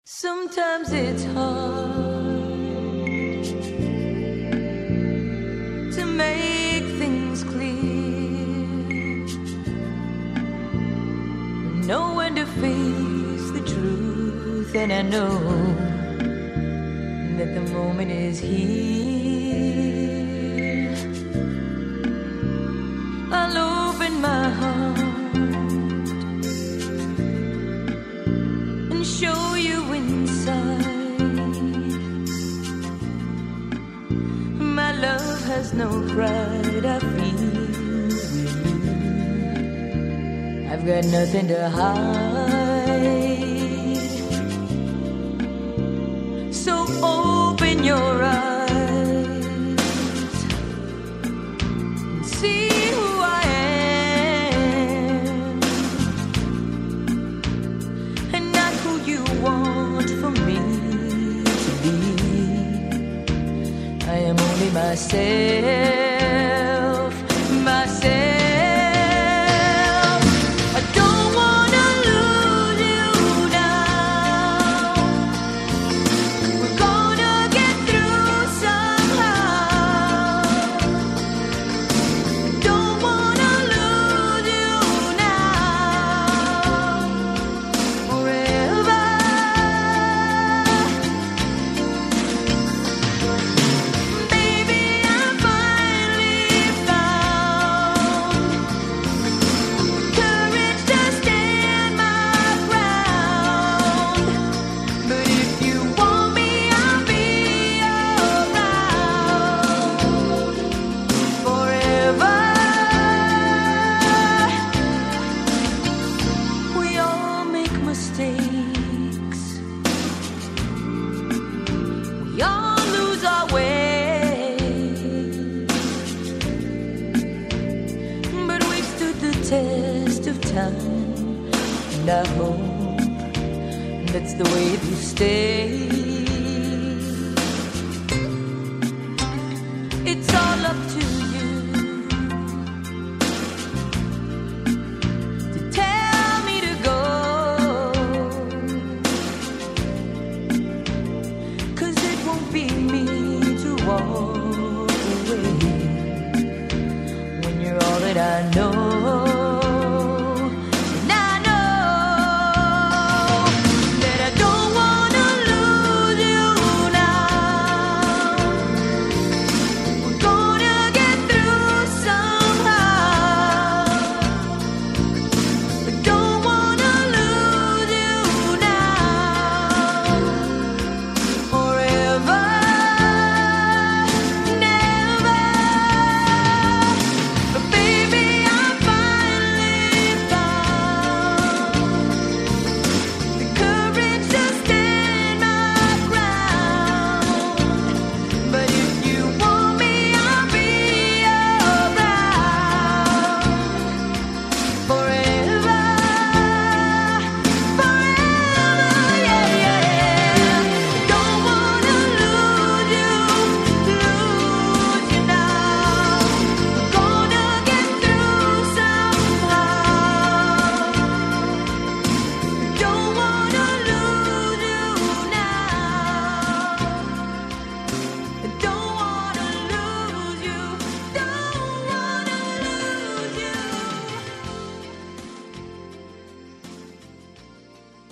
Sometimes it's hard to make things clear, know when to face the truth, and I know that the moment is here. I'll open my heart and show you inside. My love has no pride, I feel with you. I've got nothing to hide. So open your eyes and see who I am, and not who you want for me to be. I am only myself, myself. I don't wanna lose you now. We're gonna get through somehow. Don't wanna lose you now. Forever. Baby, I finally found courage to stand my ground. But if you want me, I'll be around forever. We all make mistakes. We all lose our way. But we've stood the test of time, and I hope that's the way to stay.